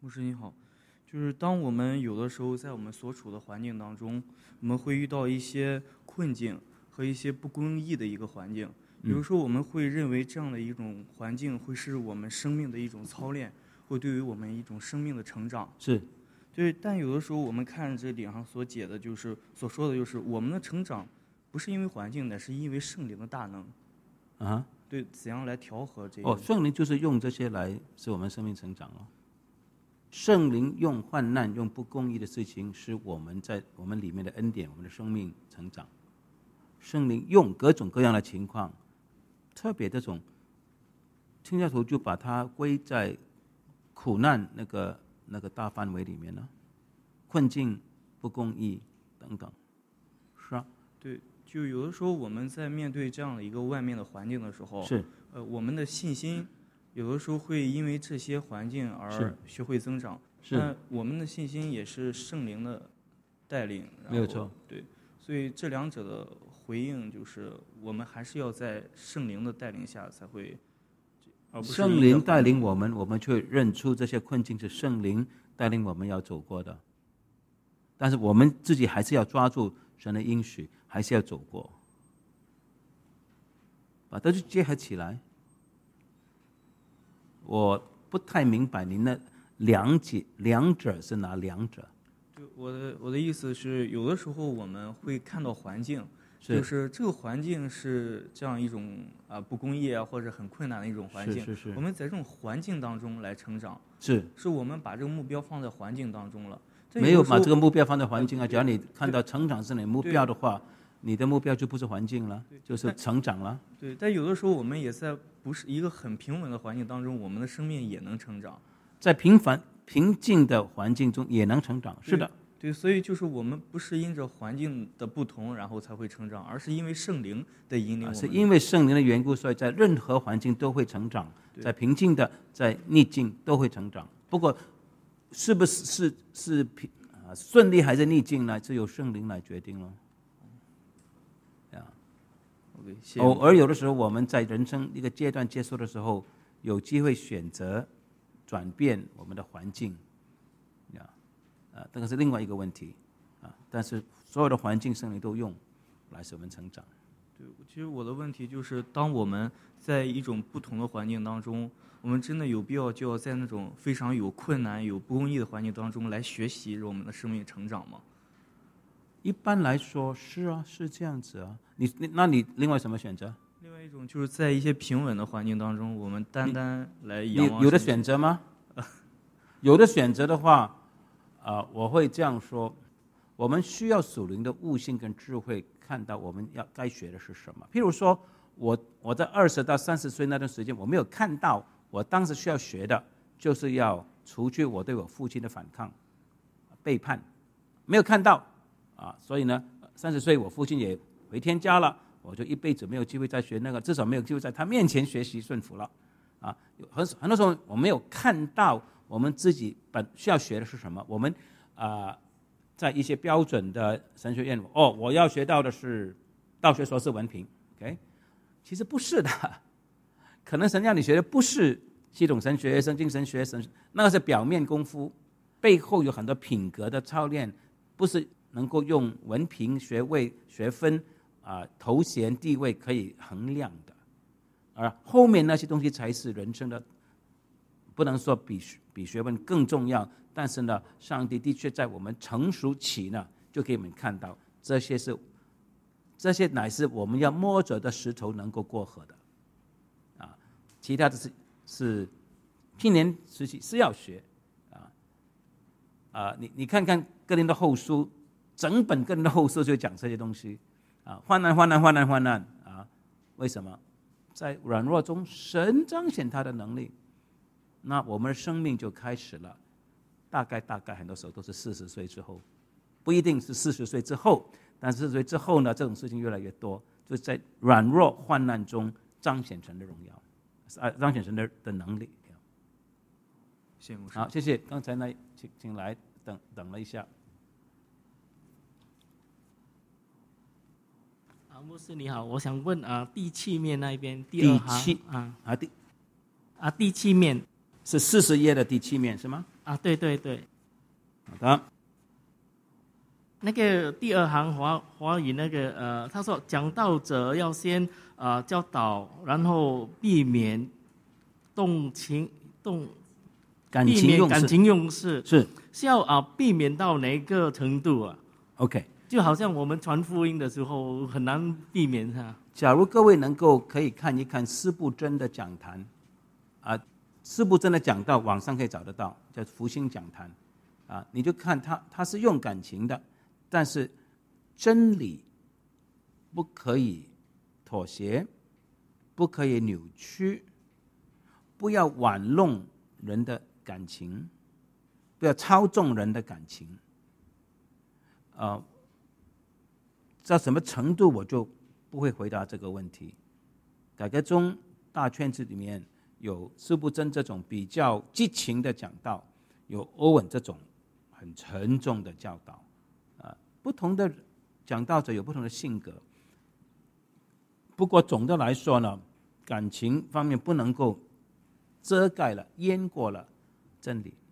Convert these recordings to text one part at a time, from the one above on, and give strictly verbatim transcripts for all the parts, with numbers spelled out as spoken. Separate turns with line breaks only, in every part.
牧师你好，就是当我们有的时候在我们所处的环境当中，我们会遇到一些困境和一些不公义的一个环境，有的时候我们会认为这样的一种环境会是我们生命的一种操练，会对于我们一种生命的成长。
是，
对，但有的时候我们看这顶上所解的，就是所说的，就是我们的成长不是因为环境，乃是因为圣灵的大能。
啊，
对，怎样来调和这个？
哦，圣灵就是用这些来使我们生命成长了。圣灵用患难、用不公义的事情，使我们在我们里面的恩典、我们的生命成长。圣灵用各种各样的情况，特别这种清教徒就把它归在苦难那个那个大范围里面了，困境、不公义等等，是啊，
对，就有的时候我们在面对这样的一个外面的环境的时候，
是，
呃，我们的信心有的时候会因为这些环境而学会增长。
是，
但我们的信心也是圣灵的带领，
没有错。
对，所以这两者的回应就是我们还是要在圣灵的带领下才会。
圣灵带领我们，我们就会认出这些困境是圣灵带领我们要走过的，但是我们自己还是要抓住神的应许，还是要走过，把它就结合起来。我不太明白您的两者两者是哪两者？
就我的我的意思是，有的时候我们会看到环境，
是
就是这个环境是这样一种啊、呃、不公义啊或者很困难的一种环境，
是是是，
我们在这种环境当中来成长，
是
是我们把这个目标放在环境当中了。
没有把这个目标放在环境啊，只要你看到成长是你的目标的话，你的目标就不是环境了，就是成长了。
对，但有的时候我们也在不是一个很平稳的环境当中，我们的生命也能成长。
在平凡平静的环境中也能成长，是的。
对，所以就是我们不是因着环境的不同然后才会成长，而是因为圣灵的引领我们。
是因为圣灵的缘故，所以在任何环境都会成长，在平静的，在逆境都会成长。不过，是不是是是平啊顺利还是逆境呢？是由圣灵来决定了。啊，
OK， 谢谢。
偶尔有的时候我们在人生一个阶段结束的时候，有机会选择转变我们的环境。啊，这个是另外一个问题，啊，但是所有的环境圣灵都用来使我们成长。
对，其实我的问题就是，当我们在一种不同的环境当中，我们真的有必要就要在那种非常有困难、有不公义的环境当中来学习我们的生命成长吗？
一般来说是啊，是这样子啊。你那你另外什么选择？
另外一种就是在一些平稳的环境当中，我们单单来仰望。
有的选择吗？有的选择的话。啊、呃，我会这样说：我们需要属灵的悟性跟智慧，看到我们要该学的是什么。譬如说，我我在二十到三十岁那段时间，我没有看到我当时需要学的，就是要除去我对我父亲的反抗、背叛，没有看到啊。所以呢，三十岁我父亲也回天家了，我就一辈子没有机会再学那个，至少没有机会在他面前学习顺服了啊。很很多时候我没有看到。我们自己本需要学的是什么？我们啊、呃，在一些标准的神学院，哦，我要学到的是道学硕士文凭 ，OK？ 其实不是的，可能神让你学的不是系统神学、圣经神学，神那个是表面功夫，背后有很多品格的操练，不是能够用文凭、学位、学分啊、呃、头衔、地位可以衡量的，而后面那些东西才是人生的。不能说比比学问更重要，但是呢，上帝的确在我们成熟期呢，就给我们看到这些是，这些乃是我们要摸着的石头能够过河的，啊，其他的是是青年时期是要学，啊啊，你你看看哥林多后书，整本哥林多后书就讲这些东西，啊，患难患难患难患难啊，为什么？在软弱中，神彰显他的能力。那我们的生命就开始了，大概大概很多时候都是四十岁之后，不一定是四十岁之后，但四十岁之后呢，这种事情越来越多，就在软弱患难中彰显神的荣耀，啊，彰显神的的能力。
谢谢牧师。
好，谢谢。刚才呢，请请来等等了一下。
啊，牧师你好，我想问啊，第七面那边第二行
第七
啊
啊第
啊第七面。
是四十页的第七面是吗？
啊，对对对。
好的。
那个第二行华华语那个呃，他说讲道者要先呃教导，然后避免动情动，
感
避
情用事
免感情用事
是
是要啊、呃、避免到哪一个程度啊
OK。
就好像我们传福音的时候很难避免它。
假如各位能够可以看一看司布真的讲坛啊，司布真的讲道网上可以找得到，叫福星讲坛啊，你就看他他是用感情的，但是真理不可以妥协，不可以扭曲，不要玩弄人的感情，不要操纵人的感情。呃，到什么程度我就不会回答这个问题。改革中大圈子里面有司布真这种比较激情的讲道，有欧文这种很沉重的教导。啊，不同的讲道者有不同的性格。不过总的来说呢，感情方面不能够遮盖了、淹过了真理。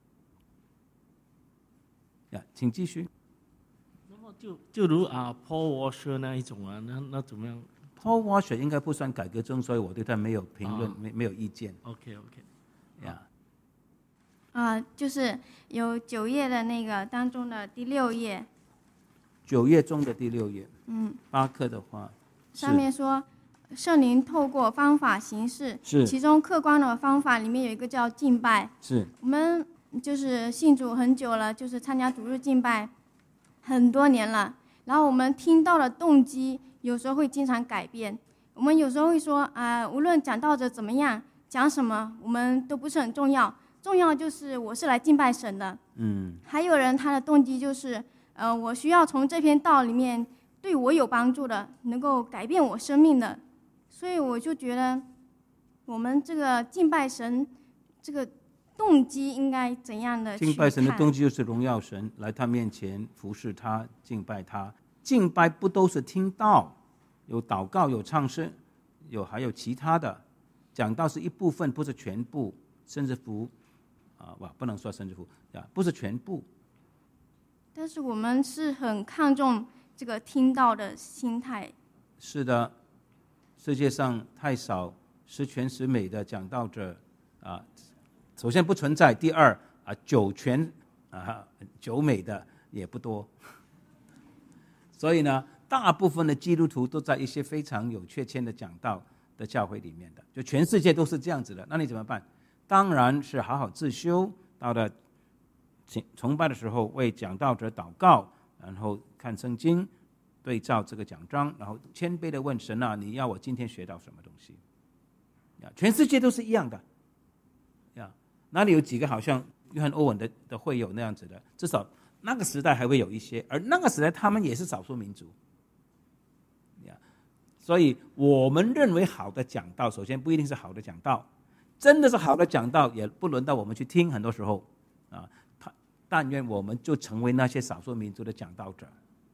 呀，请继续。
那么就就如啊 Paul Washer 那一种啊，那那怎么样
Paul Washer 应该不算改革中，所以我对他没有评论，
哦
没没有意见。
？OK OK。
呀，
啊、就是有九页的那个当中的第六页，
九页中的第六页，
嗯，
巴克的话
上面说圣灵透过方法行事，
是
其中客观的方法里面有一个叫敬拜。
是
我们就是信主很久了，就是参加主日敬拜很多年了，然后我们听到的动机有时候会经常改变。我们有时候会说啊、呃，无论讲道者怎么样讲什么，我们都不是很重要，重要就是我是来敬拜神的。
嗯，
还有人他的动机就是呃，我需要从这篇道里面对我有帮助的，能够改变我生命的。所以我就觉得我们这个敬拜神这个动机应该怎样的去看？
敬拜神的动机就是荣耀神，来他面前服侍他，敬拜他。敬拜不都是听道，有祷告，有唱诗，有还有其他的。讲道是一部分，不是全部。甚至乎啊，哇，不能说甚至乎啊，不是全部。
但是我们是很看重这个听道的心态。
是的，世界上太少十全十美的讲道者啊，首先不存在，第二啊，九全啊九美的也不多。所以呢，大部分的基督徒都在一些非常有缺欠的讲道的教会里面的，就全世界都是这样子的。那你怎么办？当然是好好自修，到了崇拜的时候为讲道者祷告，然后看圣经，对照这个讲章，然后谦卑的问神啊，你要我今天学到什么东西？全世界都是一样的，哪里有几个好像约翰欧文 的, 的会友那样子的？至少那个时代还会有一些，而那个时代他们也是少数民族。所以我们认为好的讲道，首先不一定是好的讲道，真的是好的讲道也不轮到我们去听，很多时候啊，但愿我们就成为那些少数民族的讲道者。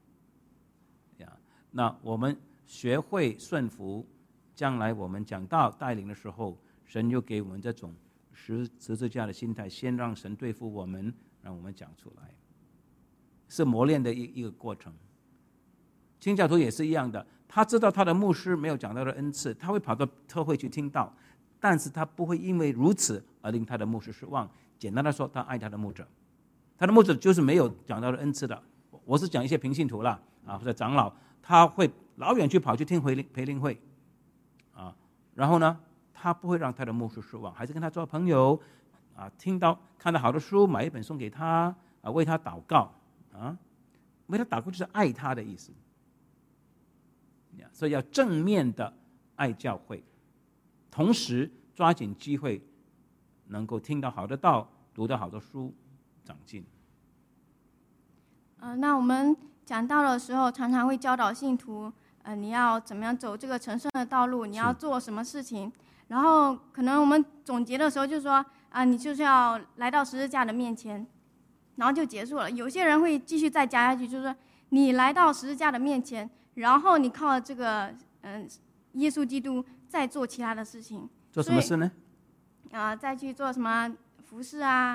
那我们学会顺服，将来我们讲道带领的时候，神又给我们这种十十字架的心态，先让神对付我们，让我们讲出来，是磨练的一一个过程。清教徒也是一样的，他知道他的牧师没有讲道的恩赐，他会跑到特会去听道，但是他不会因为如此而令他的牧师失望。简单的说，他爱他的牧者，他的牧者就是没有讲道的恩赐的。我是讲一些平信徒啦，啊，或者长老，他会老远去跑去听培灵会，啊，然后呢，他不会让他的牧师失望，还是跟他做朋友，啊，听到看到好的书，买一本送给他，啊，为他祷告，啊，为他祷告就是爱他的意思。所以要正面的爱教会，同时抓紧机会，能够听到好的道，读到好的书，长进。
呃，那我们讲道的时候，常常会教导信徒，呃，你要怎么样走这个成圣的道路，你要做什么事情。然后可能我们总结的时候就说，啊、呃，你就是要来到十字架的面前，然后就结束了。有些人会继续再加下去，就是说你来到十字架的面前，然后你靠这个嗯、呃、耶稣基督再做其他的事情。
做什么事呢？
啊、呃，再去做什么服事啊、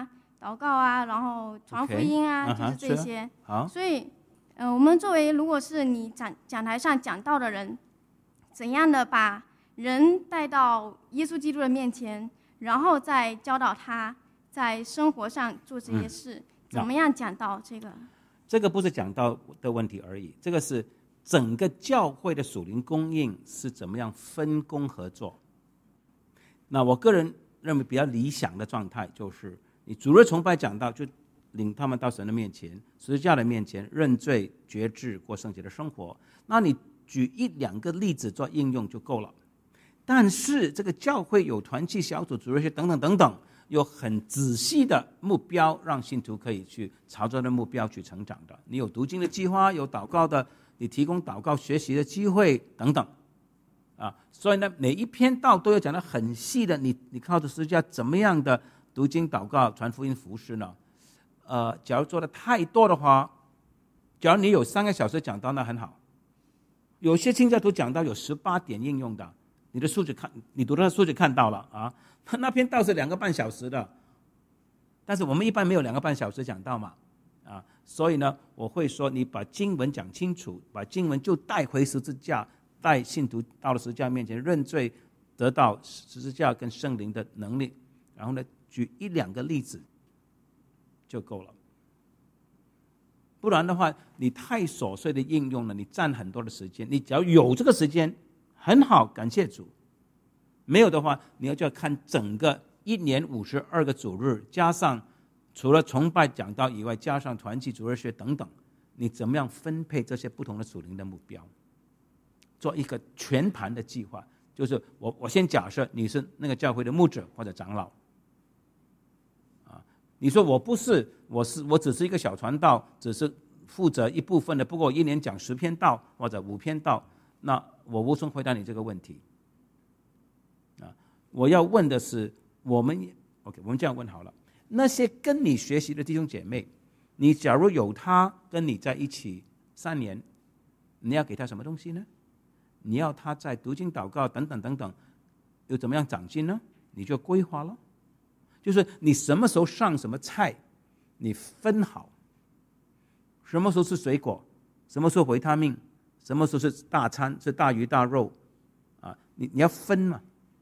祷告啊，然后传福音啊，
Okay.
就是这些。
Uh-huh, 好，
所以，呃，我们作为如果是你讲讲台上讲道的人，怎样的把人带到耶稣基督的面前，然后再教导他在生活上做这些事，嗯、怎么样讲道这个？
这个不是讲道的问题而已，这个是整个教会的属灵供应是怎么样分工合作。那我个人认为比较理想的状态就是，你主日崇拜讲道，就领他们到神的面前、十字架的面前认罪、决志、过圣洁的生活。那你举一两个例子做应用就够了。但是这个教会有团契小组、主日学等等等等，有很仔细的目标，让信徒可以去朝着的目标去成长的。你有读经的计划，有祷告的，你提供祷告学习的机会等等。啊，所以呢，每一篇道都要讲得很细的，你你靠着十字架怎么样的读经、祷告、传福音、服事呢？呃，假如做的太多的话，假如你有三个小时讲到，那很好。有些清教徒讲到有十八点应用的，你的数据看，你读的数据看到了啊。那篇道是两个半小时的，但是我们一般没有两个半小时讲道嘛，啊，所以呢，我会说你把经文讲清楚，把经文就带回十字架。带信徒到了十字架面前认罪，得到十字架跟圣灵的能力，然后呢，举一两个例子就够了。不然的话，你太琐碎的应用了，你占很多的时间。你只要有这个时间，很好，感谢主。没有的话，你要就要看整个一年五十二个主日，加上除了崇拜讲道以外，加上团契、主日学等等，你怎么样分配这些不同的属灵的目标？做一个全盘的计划，就是我我先假设你是那个教会的牧者或者长老，啊，你说我不是，我是我只是一个小传道，只是负责一部分的，不过我一年讲十篇道或者五篇道，那我无从回答你这个问题。啊，我要问的是，我们 OK， 我们这样问好了，那些跟你学习的弟兄姐妹，你假如有他跟你在一起三年，你要给他什么东西呢？你要他在读经祷告等等等等又怎么样长进呢？你就规划了，就是你什么时候上什么菜，你分好，什么时候是水果，什么时候维他命，什么时候是大餐，是大鱼大肉啊，你你要分嘛。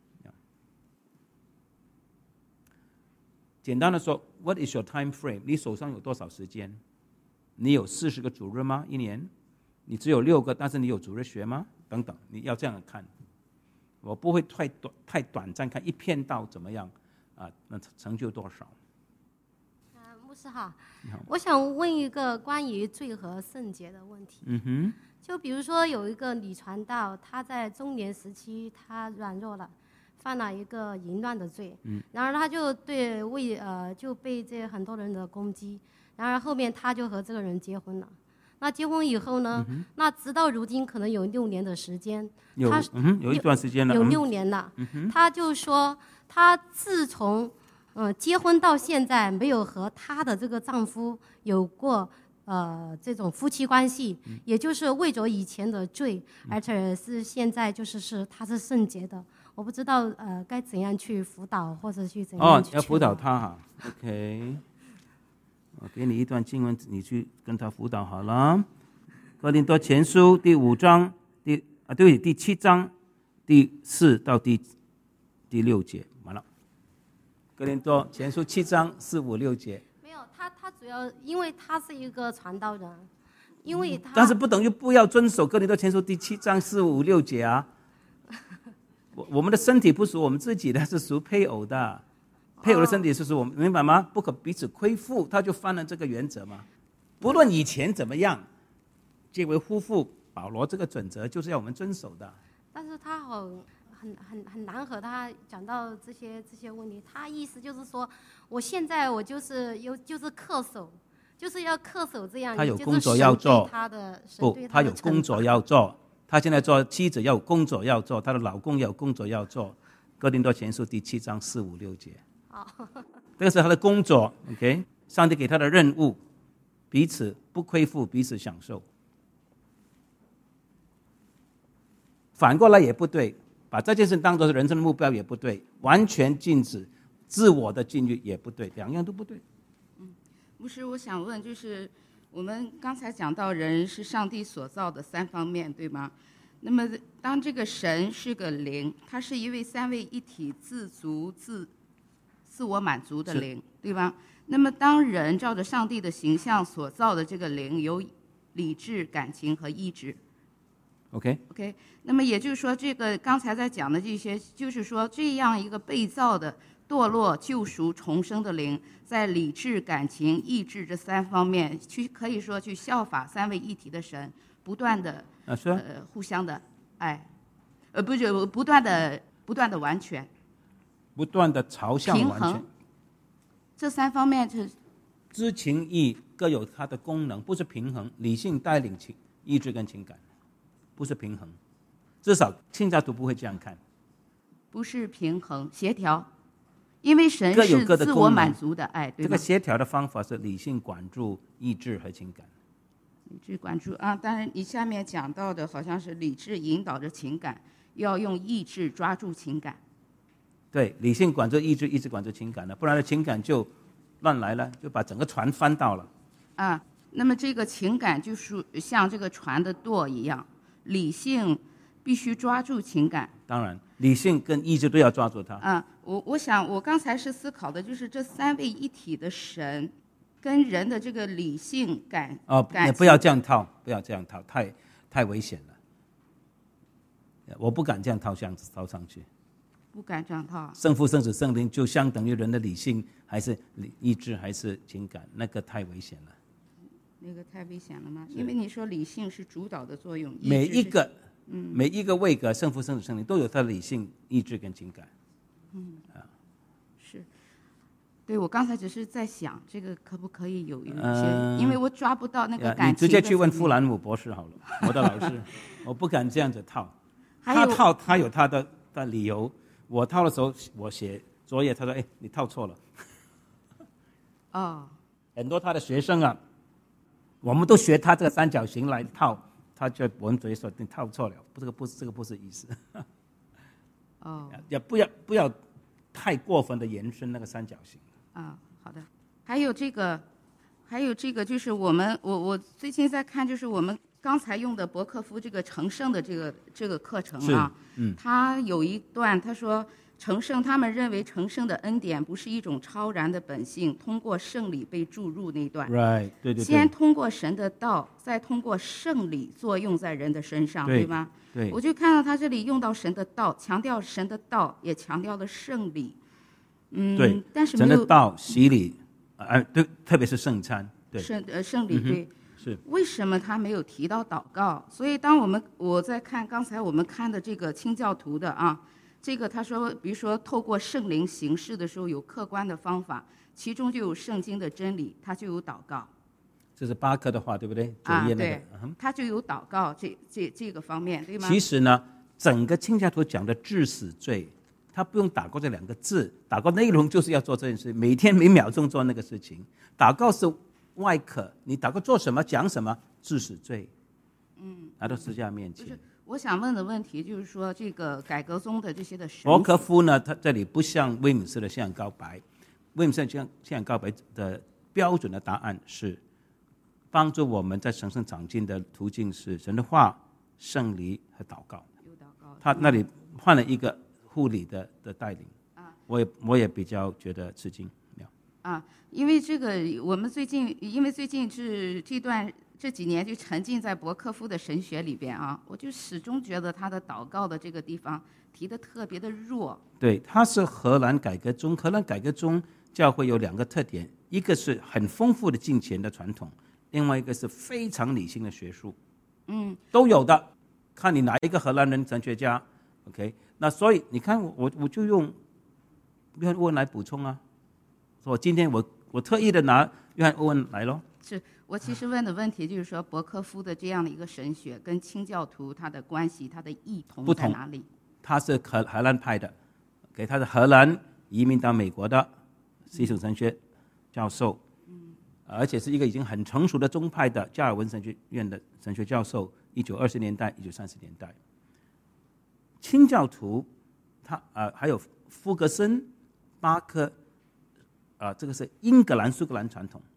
简单的说 ，What is your time frame？ 你手上有多少时间？你有四十个主日吗？一年？你只有六个，但是你有主日学吗？等等，你要这样看。我不会太短太短暂看一片道怎么样啊？那成就多少？
啊，牧师好，我想问一个关于罪和圣洁的问题。
嗯哼。
就比如说有一个女传道，她在中年时期她软弱了，犯了一个淫乱的罪。嗯。然而她就对为呃就被这很多人的攻击，然而后面她就和这个人结婚了。那结婚以后呢？嗯、那直到如今可能有六年的时间，
有
他、
嗯、有一段时间了，
有六年了。
嗯、
他就说，他自从呃结婚到现在，没有和他的这个丈夫有过呃这种夫妻关系，嗯、也就是为着以前的罪，嗯、而且是现在就是是他是圣洁的。我不知道呃该怎样去辅导，或者去怎样去
哦，要辅导他哈 ，OK。我给你一段经文，你去跟他辅导好了。哥林多前书第五章第啊，对不起，第七章第四到第第六节，完了。哥林多前书七章四五六节。
没有，他他主要因为他是一个传道人，因为他、嗯、
但是不等于不要遵守哥林多前书第七章四五六节啊。我我们的身体不属我们自己的，是属配偶的。配偶的身体是属我们，明白吗？不可彼此亏负，他就犯了这个原则嘛。不论以前怎么样，结为夫妇，保罗这个准则就是要我们遵守的。
但是他好很很很难和他讲到这些这些问题。他意思就是说，我现在我就是有就是恪守，就是要恪守这样。
他有工作要做，
他的
不，他有工作要做。他现在做妻子要有工作要做，他的老公要有工作要做。哥林多前书第七章四五六节。这个是他的工作 ，OK， 上帝给他的任务，彼此不亏负，彼此享受。反过来也不对，把这件事当作是人生的目标也不对，完全禁止自我的禁欲也不对，两样都不对。
牧师，我想问，就是我们刚才讲到人是上帝所造的三方面，对吗？那么当这个神是个灵，他是一位三位一体、自足、自自我满足的灵，对吧？那么当人照着上帝的形象所造的这个灵，有理智、感情和意志。
OK
OK， 那么也就是说，这个刚才在讲的这些，就是说这样一个被造的堕落、救赎、重生的灵，在理智、感情、意志这三方面，去可以说去效法三位一体的神，不断的、
啊、是啊
呃互相的爱，呃不是不断的不断的完全，
不断的朝向
平
完全
衡。这三方面是
知情意各有它的功能，不是平衡，理性带领情意志跟情感，不是平衡，至少清教徒不会这样看。
不是平衡协调？因为神
各有
是
各的功能
自我满足的爱，对吗？
这个协调的方法是理性管住意志和情感。
理智管住啊，当然你下面讲到的好像是理智引导着情感，要用意志抓住情感。
对，理性管住意志，意志管住情感了，不然的情感就乱来了，就把整个船翻倒了。
啊，那么这个情感就是像这个船的舵一样，理性必须抓住情感。
当然，理性跟意志都要抓住它。
啊，我我想我刚才是思考的就是这三位一体的神，跟人的这个理性感
哦，
感
也不要这样套，不要这样套，太太危险了。我不敢这样套上套上去。
不敢这样套。
圣父、圣子、圣灵就相等于人的理性，还是意志，还是情感？那个太危险了。
那个太危险了吗？因为你说理性是主导的作用，
每一个，
嗯，
每一个位格，圣父、圣子、圣灵都有它的理性、意志跟情感。
嗯，啊，是。对，我刚才只是在想，这个可不可以有一些，
呃、
因为我抓不到那个感情。
你直接去问富兰姆博士好了，我的老师，我不敢这样子套。他套，他有他的的理由。我套的时候，我写作业，他说：“哎，你套错了。”
哦，
很多他的学生啊，我们都学他这个三角形来套，他就闻嘴说：“你套错了，这个不是这个不是意思。”
哦，
也不要不要太过分的延伸那个三角形。
啊，好的。还有这个，还有这个，就是我们我我最近在看，就是我们刚才用的伯克夫这个成圣的这个这个课程啊，
嗯，
他有一段他说，成圣他们认为成圣的恩典不是一种超然的本性，通过圣礼被注入那段。
Right， 对对对。
先通过神的道，再通过圣礼作用在人的身上，
对,
对吗？
对。
我就看到他这里用到神的道，强调神的道，也强调了圣礼。嗯，
对，
但是没有
神的道洗礼，呃，对，特别是圣餐，对，
圣呃圣礼，对。
嗯是
为什么他没有提到祷告？所以当我们我在看刚才我们看的这个清教徒的啊，这个他说，比如说透过圣灵行事的时候有客观的方法，其中就有圣经的真理，他就有祷告。
这是巴克的话，对不对？
啊，
那个、
对，
嗯、
他就有祷告这这这个方面，对吗？
其实呢，整个清教徒讲的致死罪，他不用祷告这两个字，祷告内容就是要做这件事，每天每秒钟做那个事情，祷告是外壳，你祷告做什么讲什么，致死罪，嗯，来到十字架面前。
我想问的问题就是说，这个改革宗的这些的神，
伯克夫呢，他这里不像威姆斯的信仰告白，威姆斯的信仰告白的标准的答案是，帮助我们在神圣长进的途径是神的话、圣礼和祷告。
有祷告，
他那里换了一个护理的的带领，啊，我也我也比较觉得吃惊。
啊，因为这个，我们最近，因为最近是这段这几年就沉浸在伯克夫的神学里边啊，我就始终觉得他的祷告的这个地方提的特别的弱。
对，他是荷兰改革宗，荷兰改革宗教会有两个特点，一个是很丰富的敬虔的传统，另外一个是非常理性的学术，
嗯，
都有的，看你哪一个荷兰人神学家 ，OK， 那所以你看我我就用约翰·欧文来补充啊。我今天我我特意的拿约翰·欧文来咯。
是我其实问的问题就是说，伯克夫的这样的一个神学跟清教徒他的关系，他的异同在哪里？
他是荷荷兰派的，给他是荷兰移民到美国的西属神学教授，嗯，而且是一个已经很成熟的宗派的加尔文神学院的神学教授，一九二十年代、一九三十年代。清教徒，他呃还有福格森、巴克。啊，这个是英格兰、苏格兰传统，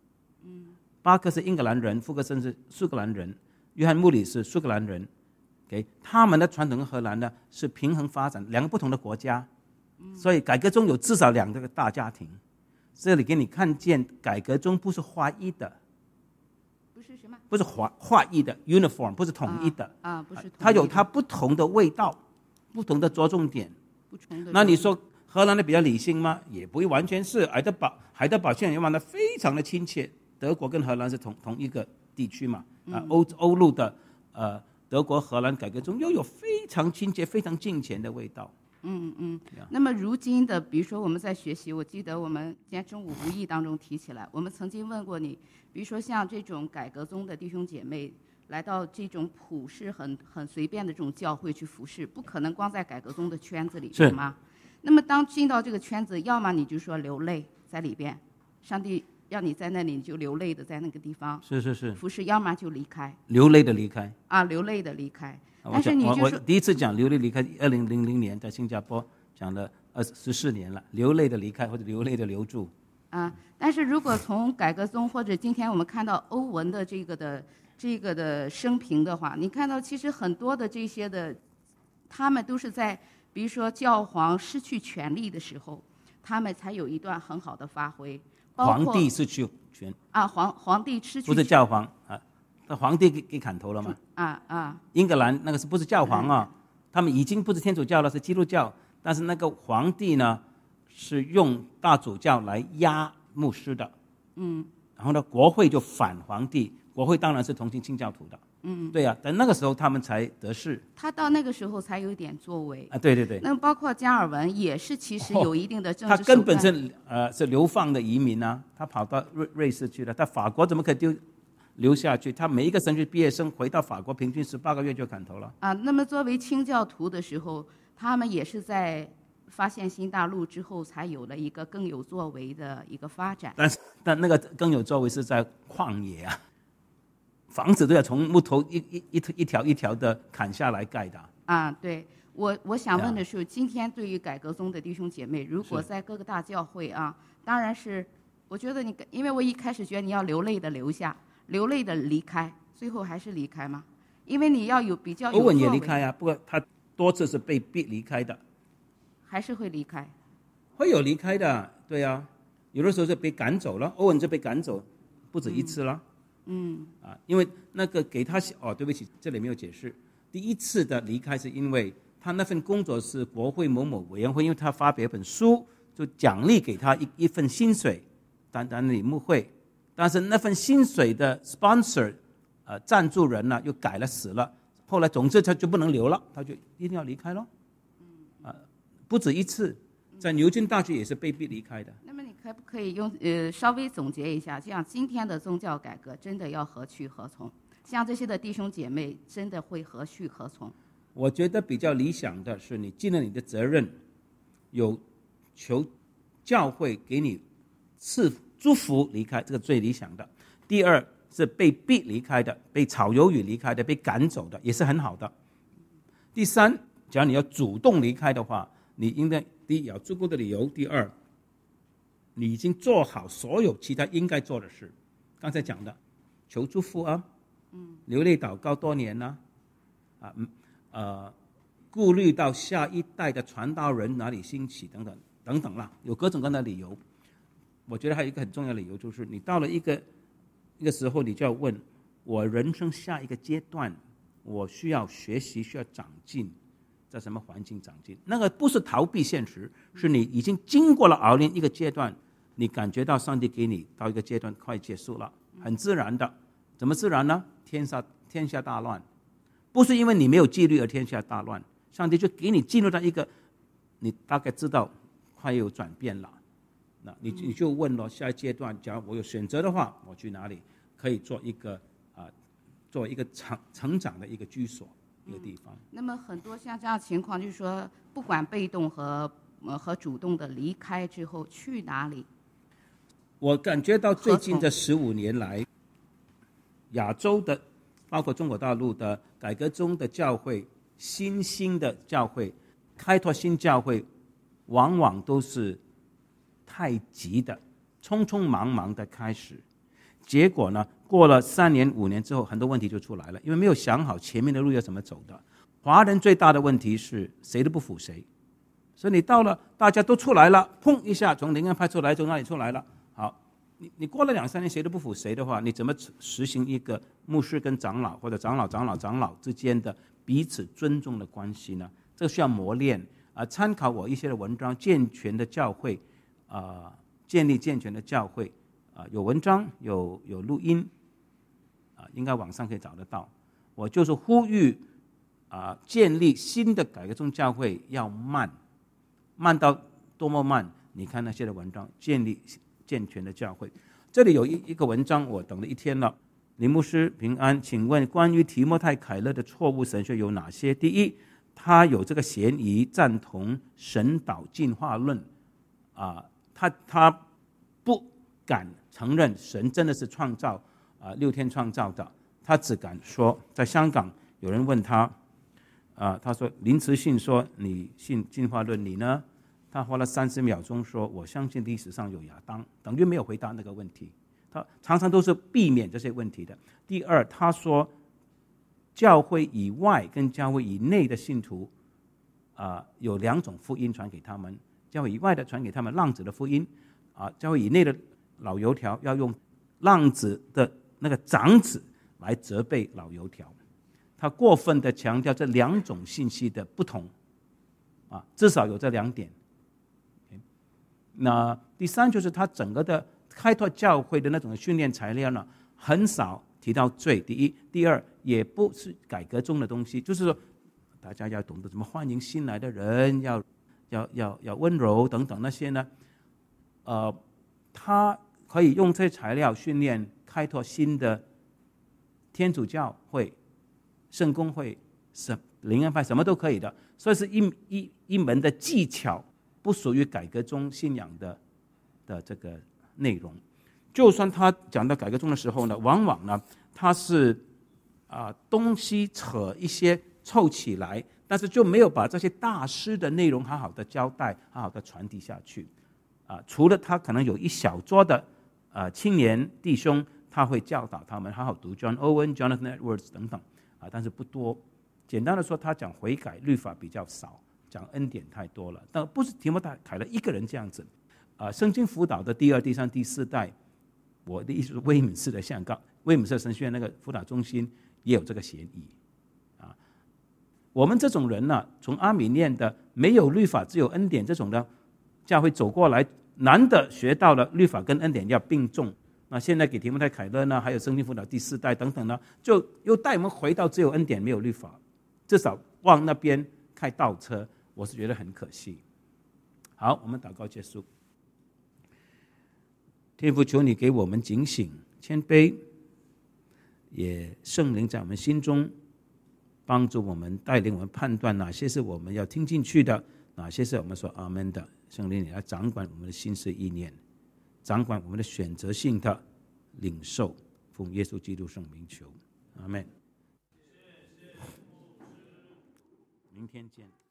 嗯，巴克是英格兰人，福格森是苏格兰人，约翰穆里是苏格兰人。Okay? 他们的传统跟荷兰呢是平衡发展，两个不同的国家，所以改革中有至少两个大家庭。这里给你看见，改革中不是划一的，
不是什么？
不是划划一的 uniform， 不是统一的
啊，啊不是统一的，
它有它不同的味道，不同的着重点。
不同的。
那你说荷兰的比较理性吗？也不会完全是。海德堡海德堡现在玩的非常的亲切，德国跟荷兰是同同一个地区嘛，啊，欧欧陆的呃。德国、荷兰改革中又有非常亲切、非常近前的味道。
嗯嗯。那么如今的，比如说我们在学习，我记得我们今天中午无意当中提起来，我们曾经问过你，比如说像这种改革中的弟兄姐妹来到这种普世很很随便的这种教会去服侍，不可能光在改革中的圈子里面吗？那么当进到这个圈子，要么你就说流泪在里边，上帝让你在那里，你就流泪的在那个地方，
是是是
服侍，要么就离开，
流泪的离开
啊，流泪的离开。
我
但是你就
我我
说，
第一次讲流泪离开，二零零零年在新加坡讲了二十四年了，流泪的离开或者流泪的留住。
啊，但是如果从改革宗或者今天我们看到欧文的这个的这个的生平的话，你看到其实很多的这些的，他们都是在比如说教皇失去权力的时候，他们才有一段很好的发挥。
皇帝失去权
啊，皇皇帝失去
不是教皇啊，那皇帝给给砍头了吗？
啊啊，
英格兰那个是不是教皇啊？嗯、他们已经不是天主教了，是基督教，但是那个皇帝呢是用大主教来压牧师的，
嗯，
然后呢国会就反皇帝，国会当然是同情清教徒的。
嗯，
对啊，但那个时候他们才得势。
他到那个时候才有点作为
啊，对对对。
那包括加尔文也是，其实有一定的政治手段。
他根本是呃是流放的移民啊，他跑到瑞瑞士去了，他法国怎么可以丢留下去？他每一个神学毕业生回到法国，平均十八个月就砍头了。
啊，那么作为清教徒的时候，他们也是在发现新大陆之后，才有了一个更有作为的一个发展。
但是但那个更有作为是在旷野啊。房子都要从木头一一一一条一条的砍下来盖的
啊！对，我我想问的是，今天对于改革宗的弟兄姐妹，如果在各个大教会啊，当然是，我觉得你，因为我一开始觉得你要流泪的留下，流泪的离开，最后还是离开吗？因为你要有比较有。
欧文也离开啊，不过他多次是被逼离开的，
还是会离开，
会有离开的，对啊，有的时候是被赶走了，欧文就被赶走不止一次了。嗯
嗯
啊，因为那个给他哦，对不起，这里没有解释。第一次的离开是因为他那份工作是国会某某委员会，因为他发表一本书，就奖励给他一一份薪水，单单理牧会。但是那份薪水的 sponsor， 呃，赞助人呢又改了死了，后来总之他就不能留了，他就一定要离开咯。啊，不止一次，在牛津大学也是被逼离开的。
那么你可不可以用呃稍微总结一下，这样今天的宗教改革真的要何去何从？像这些的弟兄姐妹真的会何去何从？
我觉得比较理想的是你尽了你的责任，有求教会给你赐祝福离开，这个最理想的。第二是被逼离开的，被炒鱿鱼离开的，被赶走的，也是很好的。第三，假如你要主动离开的话，你应该第一有足够的理由，第二你已经做好所有其他应该做的事，刚才讲的求祝福啊，嗯，流泪祷告多年呢、啊，啊，呃，顾虑到下一代的传道人哪里兴起等等等等啦，有各种各样的理由。我觉得还有一个很重要的理由，就是你到了一个一个时候，你就要问我人生下一个阶段，我需要学习，需要长进。在什么环境长进？那个不是逃避现实，是你已经经过了熬炼一个阶段，你感觉到上帝给你到一个阶段快结束了，很自然的。怎么自然呢？天下天下大乱，不是因为你没有纪律而天下大乱，上帝就给你进入到一个，你大概知道快有转变了，那你你就问了下一阶段，假如我有选择的话，我去哪里可以做一个啊，做一个成成长的一个居所。一个地方、嗯，
那么很多像这样的情况，就是说，不管被动和呃和主动的离开之后去哪里？
我感觉到最近这十五年来，亚洲的，包括中国大陆的改革中的教会、新兴的教会、开拓新教会，往往都是太急的、匆匆忙忙的开始， 结果呢，过了三年五年之后，很多问题就出来了，因为没有想好前面的路要怎么走的。华人最大的问题是谁都不服谁，所以你到了大家都出来了，砰一下从灵恩派出来，从哪里出来了？好，你你过了两三年谁都不服谁的话，你怎么实行一个牧师跟长老或者长老长老长老之间的彼此尊重的关系呢？这个需要磨练啊、呃！参考我一些的文章，健全的教会啊、呃，建立健全的教会啊、呃，有文章有有录音啊、呃，应该网上可以找得到。我就是呼吁啊、呃，建立新的改革宗教会要慢，慢到多么慢？你看那些的文章，建立健全的教会。这里有一一个文章，我等了一天了。林牧师平安，请问关于提摩太凯勒的错误神学有哪些？第一，他有这个嫌疑赞同神导进化论啊、呃，他他不敢承认神真的是创造啊、呃、六天创造的，他只敢说，在香港有人问他啊、呃，他说林慈信说你信进化论，你呢？他花了三十秒钟说我相信历史上有亚当，等于没有回答那个问题。他常常都是避免这些问题的。第二，他说教会以外跟教会以内的信徒啊、呃，有两种福音传给他们，教会以外的传给他们浪子的福音啊、呃，教会以内的老油条要用浪子的那个长子来责备老油条。他过分的强调这两种信息的不同啊，至少有这两点。那第三就是他整个的开拓教会的那种训练材料呢，很少提到罪。第一，第二，也不是改革中的东西，就是说大家要懂得怎么欢迎新来的人，要要要要温柔等等那些呢。呃，他可以用这些材料训练开拓新的天主教会、圣公会、灵恩派，什么都可以的。所以是一一一门的技巧。不属于改革中信仰的的这个内容。就算他讲到改革中的时候呢，往往呢他是啊、呃、东西扯一些凑起来，但是就没有把这些大师的内容好好的交代，好好的传递下去。啊、呃，除了他可能有一小撮的啊、呃、青年弟兄，他会教導他们好好读 John Owen、Jonathan Edwards 等等啊、呃，但是不多。简单的说，他讲悔改律法比较少。讲恩典太多了，但不是提摩太凯勒一个人这样子啊。圣经辅导的第二、第三、第四代，我的意思是威敏士的香港威敏士神学院那个辅导中心也有这个嫌疑啊。我们这种人呢、啊，从阿米念的没有律法只有恩典这种的教会走过来，难得学到了律法跟恩典要并重。那现在给提摩太凯勒呢，还有圣经辅导第四代等等呢，就又带我们回到只有恩典没有律法，至少往那边开倒车。我是觉得很可惜。好，我们祷告结束。天父，求你给我们警醒、谦卑，也圣灵在我们心中帮助我们，带领我们判断哪些是我们要听进去的，哪些是我们说阿们的。圣灵，你来掌管我们的心思意念，掌管我们的选择性的领受，奉耶稣基督圣名求，阿们。明天见。